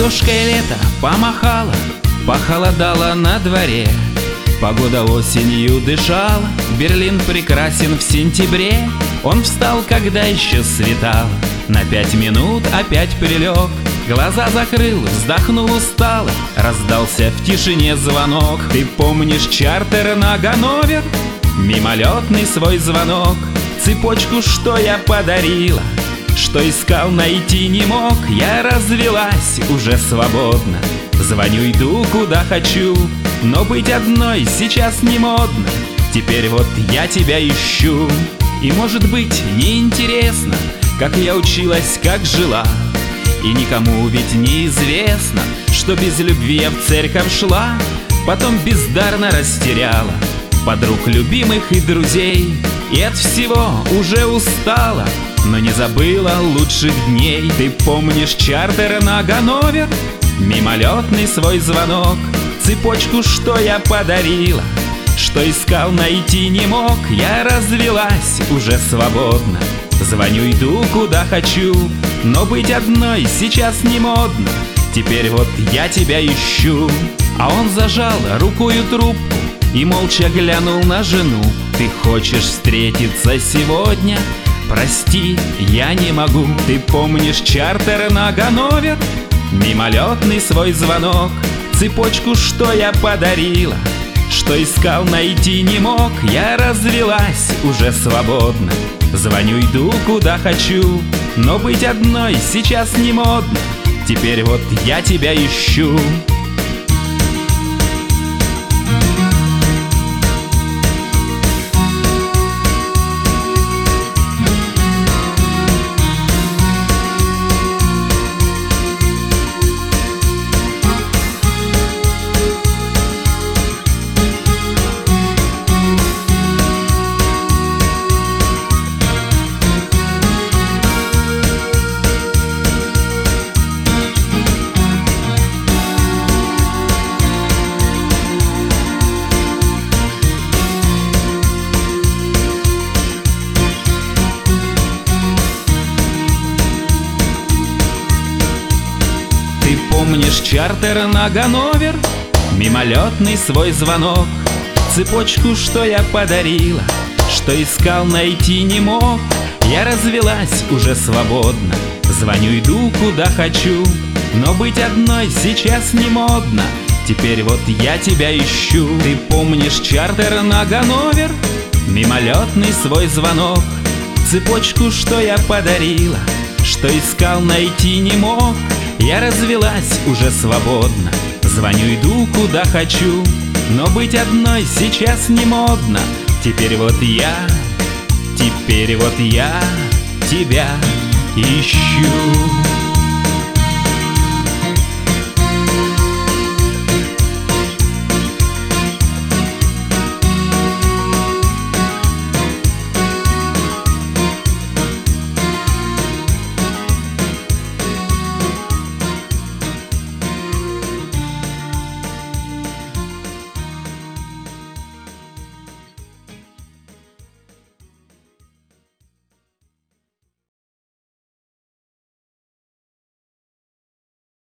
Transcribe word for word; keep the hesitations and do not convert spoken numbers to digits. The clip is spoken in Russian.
Ладошкой лето помахала, похолодало на дворе. Погода осенью дышала, Берлин прекрасен в сентябре. Он встал, когда еще светало, на пять минут опять прилег. Глаза закрыл, вздохнул устало, раздался в тишине звонок. Ты помнишь чартер на Ганновер? Мимолетный свой звонок. Цепочку, что я подарила, что искал, найти не мог. Я развелась уже свободно, звоню, иду куда хочу. Но быть одной сейчас не модно, теперь вот я тебя ищу. И может быть неинтересно, как я училась, как жила. И никому ведь неизвестно, что без любви я в церковь шла. Потом бездарно растеряла подруг, любимых и друзей. И от всего уже устала, но не забыла лучших дней. Ты помнишь чартер на Ганновер? Мимолетный свой звонок. Цепочку, что я подарила, что искал, найти не мог. Я развелась уже свободно, звоню, иду куда хочу. Но быть одной сейчас не модно, теперь вот я тебя ищу. А он зажал рукою трубку и молча глянул на жену. Ты хочешь встретиться сегодня? Прости, я не могу. Ты помнишь чартер на Ганновер? Мимолетный свой звонок. Цепочку, что я подарила, что искал, найти не мог. Я развелась уже свободно, звоню, иду куда хочу. Но быть одной сейчас не модно, теперь вот я тебя ищу. Ты помнишь чартер на Ганновер? Мимолетный свой звонок. Цепочку, что я подарила, что искал, найти не мог. Я развелась уже свободно, звоню, иду куда хочу. Но быть одной сейчас не модно, теперь вот я тебя ищу. Ты помнишь чартер на Ганновер? Мимолетный свой звонок. Цепочку, что я подарила, что искал, найти не мог. Я развелась уже свободно, звоню, иду куда хочу. Но быть одной сейчас не модно, теперь вот я, теперь вот я тебя ищу.